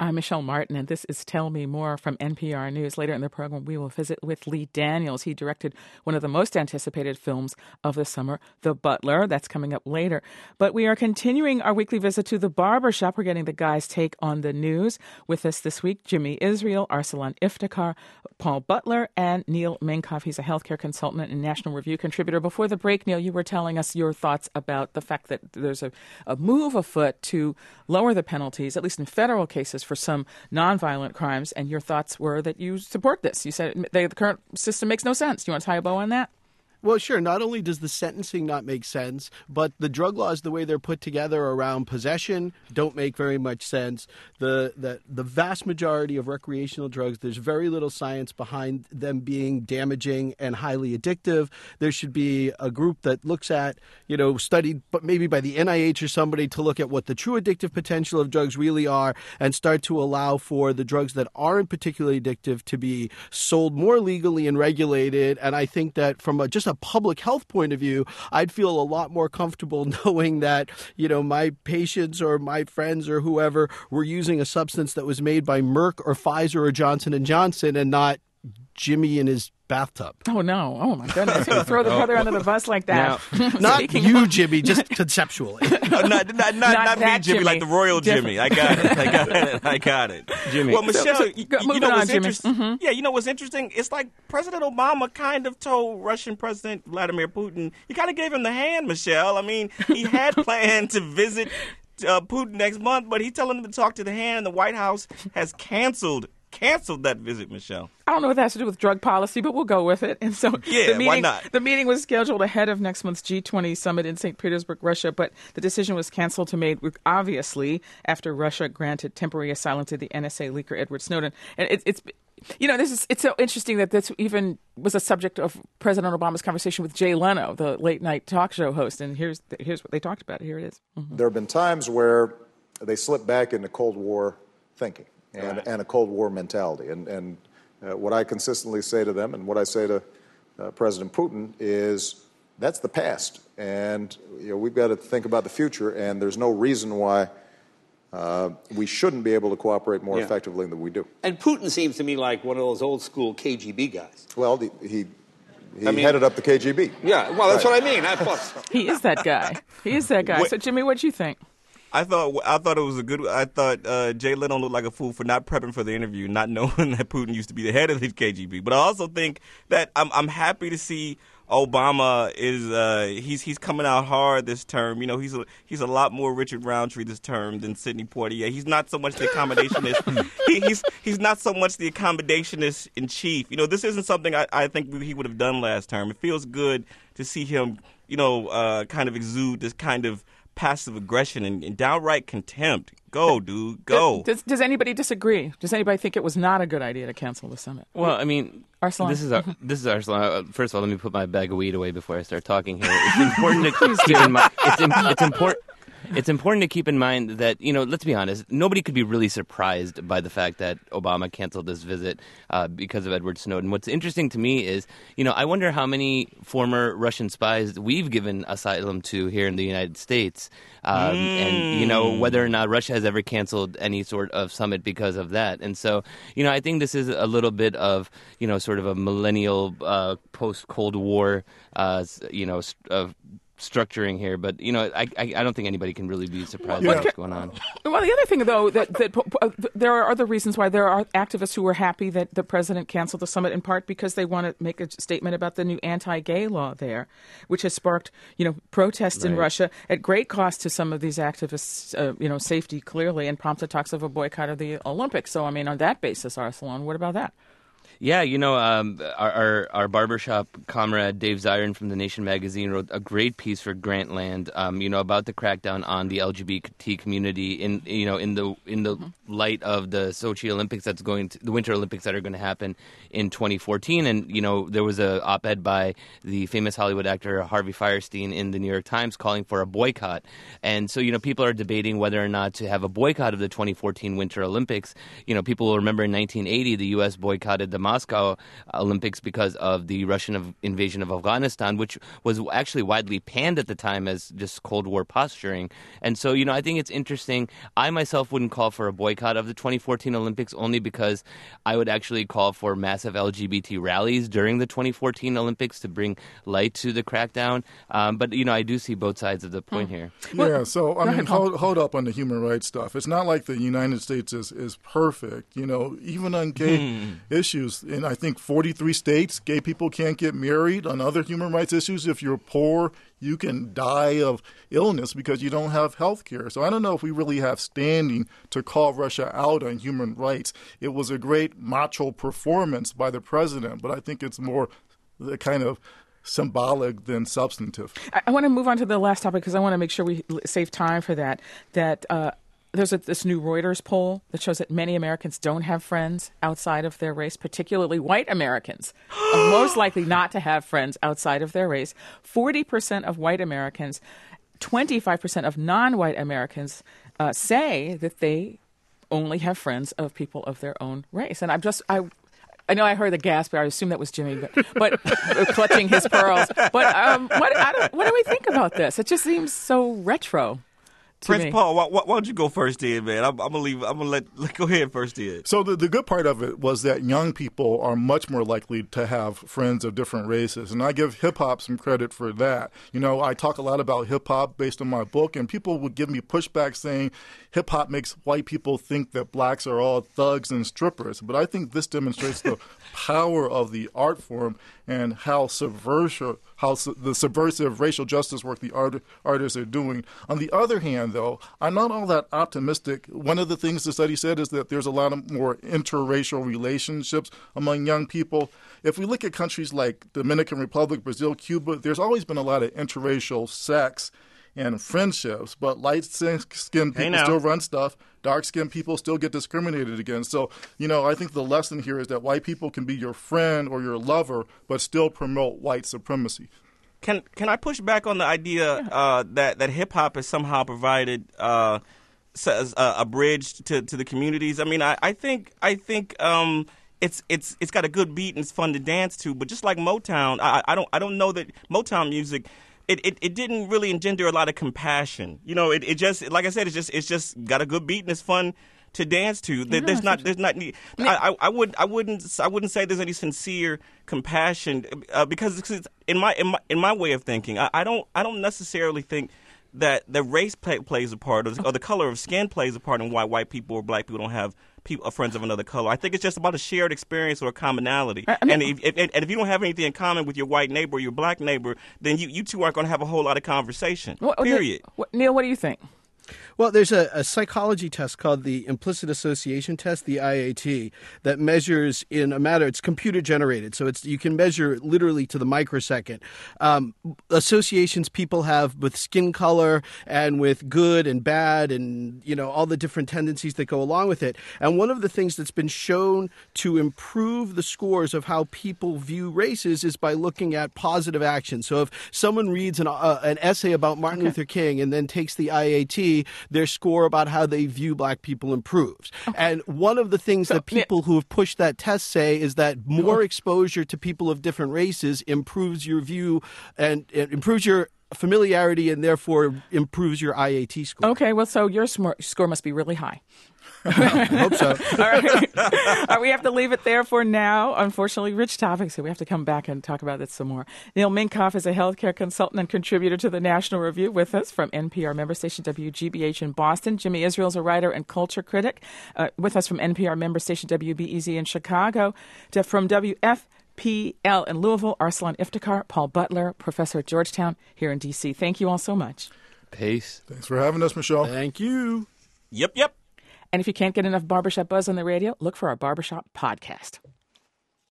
I'm Michelle Martin, and this is Tell Me More from NPR News. Later in the program, we will visit with Lee Daniels. He directed one of the most anticipated films of the summer, The Butler. That's coming up later. But we are continuing our weekly visit to the barbershop. We're getting the guys' take on the news. With us this week, Jimmy Israel, Arsalan Iftikhar, Paul Butler, and Neil Minkoff. He's a healthcare consultant and National Review contributor. Before the break, Neil, you were telling us your thoughts about the fact that there's a move afoot to lower the penalties, at least in federal cases, for some nonviolent crimes, and your thoughts were that you support this. You said the current system makes no sense. Do you want to tie a bow on that? Well, sure. Not only does the sentencing not make sense, but the drug laws, the way they're put together around possession, don't make very much sense. The vast majority of recreational drugs, there's very little science behind them being damaging and highly addictive. There should be a group that looks at, studied but maybe by the NIH or somebody to look at what the true addictive potential of drugs really are and start to allow for the drugs that aren't particularly addictive to be sold more legally and regulated. And I think that from just a public health point of view, I'd feel a lot more comfortable knowing that, my patients or my friends or whoever were using a substance that was made by Merck or Pfizer or Johnson & Johnson and not Jimmy in his bathtub. Oh, no. Oh, my goodness. You throw the brother under the bus like that. Now, not you, Jimmy, just conceptually. Not me, Jimmy, like the royal Jimmy. I got it. Jimmy. Well, Michelle, you know what's interesting? Mm-hmm. Yeah, you know what's interesting? It's like President Obama kind of told Russian President Vladimir Putin, he kind of gave him the hand, Michelle. I mean, he had planned to visit Putin next month, but he's telling him to talk to the hand, and the White House has canceled that visit, Michelle. I don't know what that has to do with drug policy, but we'll go with it. And so why not? The meeting was scheduled ahead of next month's G20 summit in St. Petersburg, Russia, but the decision was canceled obviously after Russia granted temporary asylum to the NSA leaker Edward Snowden. And it's so interesting that this even was a subject of President Obama's conversation with Jay Leno, the late night talk show host. And here's what they talked about. Here it is. Mm-hmm. There have been times where they slip back into Cold War thinking. And a Cold War mentality. And what I consistently say to them and what I say to President Putin is that's the past. And we've got to think about the future, and there's no reason why we shouldn't be able to cooperate more effectively than we do. And Putin seems to me like one of those old-school KGB guys. Well, he headed up the KGB. Yeah, well, that's what I mean. He is that guy. So, Jimmy, what do you think? I thought it was a good. I thought Jay Leno looked like a fool for not prepping for the interview, not knowing that Putin used to be the head of the KGB. But I also think that I'm happy to see Obama is he's coming out hard this term. He's a lot more Richard Roundtree this term than Sidney Poitier. He's not so much the accommodationist. he's not so much the accommodationist in chief. This isn't something I think he would have done last term. It feels good to see him kind of exude this kind of passive aggression and downright contempt. Go, dude, go. Does anybody disagree? Does anybody think it was not a good idea to cancel the summit? Well, I mean, Arsalan. This is Arsalan. First of all, let me put my bag of weed away before I start talking here. It's important to keep in mind. It's important. It's important to keep in mind that, let's be honest, nobody could be really surprised by the fact that Obama canceled this visit because of Edward Snowden. What's interesting to me is, I wonder how many former Russian spies we've given asylum to here in the United States. And, whether or not Russia has ever canceled any sort of summit because of that. And so, I think this is a little bit of, sort of a millennial post-Cold War, structuring here, but I don't think anybody can really be surprised by what's going on. Well, the other thing, though, that there are other reasons why there are activists who are happy that the president canceled the summit, in part because they want to make a statement about the new anti-gay law there, which has sparked protests in Russia at great cost to some of these activists, safety clearly, and prompted talks of a boycott of the Olympics. So, I mean, on that basis, Arsalan, what about that? Yeah, our barbershop comrade Dave Zirin from The Nation magazine wrote a great piece for Grantland, about the crackdown on the LGBT community in the light of the Sochi Olympics the Winter Olympics that are going to happen in 2014. And there was a op-ed by the famous Hollywood actor Harvey Fierstein in the New York Times calling for a boycott. And so people are debating whether or not to have a boycott of the 2014 Winter Olympics. People will remember in 1980 the U.S. boycotted boycotted the Moscow Olympics because of the Russian invasion of Afghanistan, which was actually widely panned at the time as just Cold War posturing. And so, I think it's interesting. I myself wouldn't call for a boycott of the 2014 Olympics only because I would actually call for massive LGBT rallies during the 2014 Olympics to bring light to the crackdown. But, I do see both sides of the point here. Yeah, so, I mean, hold up on the human rights stuff. It's not like the United States is perfect. Even on gay issues, in I think 43 states, gay people can't get married. On other human rights issues, if you're poor, you can die of illness because you don't have health care. So I don't know if we really have standing to call Russia out on human rights. It was a great macho performance by the president, but I think it's more the kind of symbolic than substantive. I want to move on to the last topic because I want to make sure we save time for that. There's this new Reuters poll that shows that many Americans don't have friends outside of their race, particularly white Americans are most likely not to have friends outside of their race. 40% of white Americans, 25% of non-white Americans say that they only have friends of people of their own race. And I know I heard the gasp, but I assume that was Jimmy, but clutching his pearls. But what do we think about this? It just seems so retro. Prince Paul, why don't you go first, Ed, man? I'm gonna leave. I'm gonna go ahead first, Ed. So the good part of it was that young people are much more likely to have friends of different races, and I give hip hop some credit for that. I talk a lot about hip hop based on my book, and people would give me pushback saying hip hop makes white people think that blacks are all thugs and strippers. But I think this demonstrates the power of the art form and how the subversive racial justice work the artists are doing. On the other hand, though, I'm not all that optimistic. One of the things the study said is that there's a lot of more interracial relationships among young people. If we look at countries like Dominican Republic, Brazil, Cuba, there's always been a lot of interracial sex and friendships, but light-skinned people still run stuff. Dark-skinned people still get discriminated against. So, I think the lesson here is that white people can be your friend or your lover, but still promote white supremacy. Can I push back on the idea that hip hop has somehow provided a bridge to the communities? I mean, I think it's got a good beat and it's fun to dance to. But just like Motown, I don't know that Motown music. It didn't really engender a lot of compassion. It just, like I said, it's just got a good beat and it's fun to dance to. I wouldn't say there's any sincere compassion because in my way of thinking, I don't necessarily think that the race plays a part or the color of skin plays a part in why white people or black people don't have friends of another color. I think it's just about a shared experience or a commonality. And if you don't have anything in common with your white neighbor or your black neighbor, then you two aren't going to have a whole lot of conversation. Period. Neil, what do you think? Well, there's a psychology test called the Implicit Association Test, the IAT, that measures in a matter, it's computer generated, so you can measure literally to the microsecond. Associations people have with skin color and with good and bad and, all the different tendencies that go along with it. And one of the things that's been shown to improve the scores of how people view races is by looking at positive action. So if someone reads an essay about Martin Luther King and then takes the IAT, their score about how they view black people improves. Okay. And one of the things that people who have pushed that test say is that more exposure to people of different races improves your view and improves your familiarity and therefore improves your IAT score. Okay, well, so your score must be really high. I hope so. All right, we have to leave it there for now. Unfortunately, rich topics, so we have to come back and talk about this some more. Neil Minkoff is a healthcare consultant and contributor to the National Review with us from NPR member station WGBH in Boston. Jimmy Israel is a writer and culture critic with us from NPR member station WBEZ in Chicago. From WFPL in Louisville, Arsalan Iftikhar, Paul Butler, professor at Georgetown here in D.C. Thank you all so much. Peace. Thanks for having us, Michelle. Thank you. Yep. And if you can't get enough Barbershop Buzz on the radio, look for our Barbershop podcast.